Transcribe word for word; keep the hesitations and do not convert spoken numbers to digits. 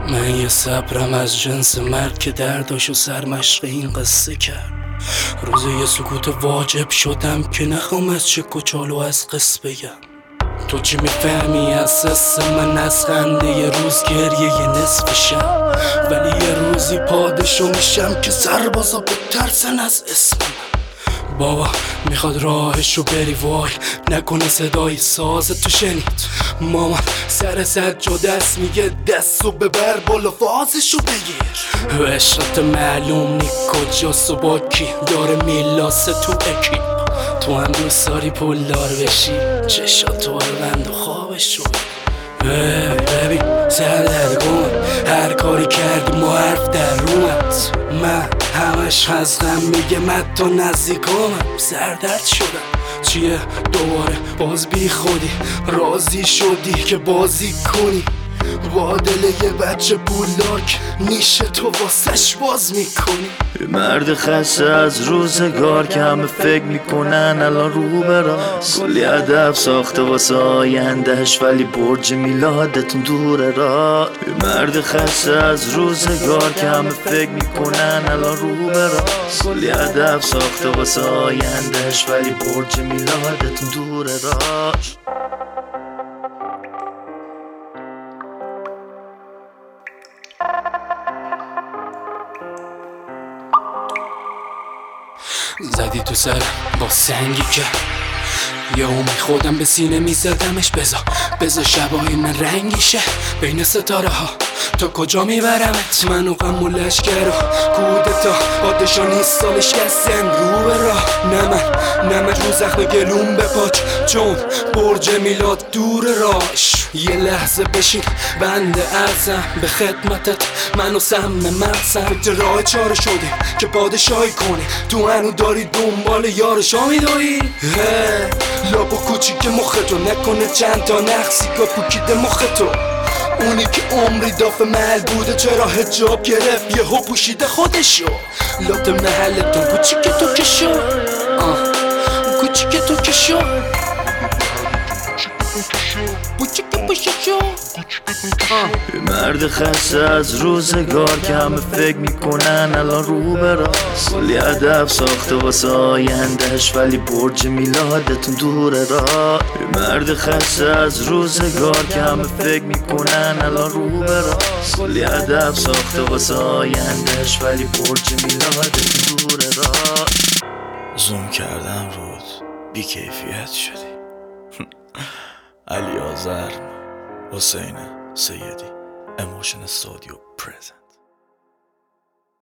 من یه صبرم از جنس مرد که درداشو سرمشق این قصه کرد. روز یه سکوت واجب شدم که نخوام از چه کچالو از قصه بگم. تو چی میفهمی از سس من از خنده یه روز گریه یه نصف شم، ولی یه روزی پادشو میشم که سربازا بترسن از اسم من. بابا میخواد راهشو بری وای نکنه صدای ساز تو شنید. مامان سر سجا دست میگه دستو ببر بالا فازشو بگیر. و عشقت معلوم نی کجاست و با کی داره میلاسه تو اکیپ. تو هم دوست داری پولدار بشی چشاتو ببند و خوابشو ببین سردرگم. هر کاری کردی ما حرف در رومت. من همش از غم میگه من تو نزدیکامم. سردرد شدم چیه دوباره باز بی خودی راضی شدی که بازی کنی با دل یه بچه پولدار که نیشه تو واسش باز میکنی. مرد خسته از روزگار که همه فکر میکنن الان رو براست. کلی هدف ساخته واسه آیندهش ولی برج میلادتون دوره را. مرد خسته از روزگار که همه فکر میکنن الان رو براست. کلی هدف ساخته واسه آیندهش ولی برج میلادتون دوره را. زدی تو سر با سنگی که یه اومی خودم به سینه میزدمش. بزا بزا شبای من رنگیشه بین ستاره ها تا کجا میبرمت. من و غم و لشگر و کودتا پادشا نیست سالش کسن رو به راه. نه من نه من رو زخم گلوم بپاچ چون برج میلاد دور راش. یه لحظه بشین بنده ارزم به خدمتت. منو سم مقصم راه چاره شدیم که پادشاهی کنی. تو هنو داری دنبال یارشا میداری. لاپو کوچیک مختو نکنه چند تا نقصی که پوکیده مختو. اونی که عمری داف محل بوده چرا حجاب گرفت یه ها پوشیده خودشو. لات محلتون کوچیک تو که شو کوچیک تو که شو کوچیک پوشی شو. مرد خسته از روزگار که همه فکر میکنن الان رو براست. کلی هدف ساخته واسه آیندهش ولی برج میلادتون دوره را. مرد خسته از روزگار که همه فکر میکنن الان رو براست. کلی هدف ساخته واسه آیندهش ولی برج میلادتون دوره را. زوم کردم رود بی کیفیت شدی. علی آذر حسین سیدی Emotion Studio present.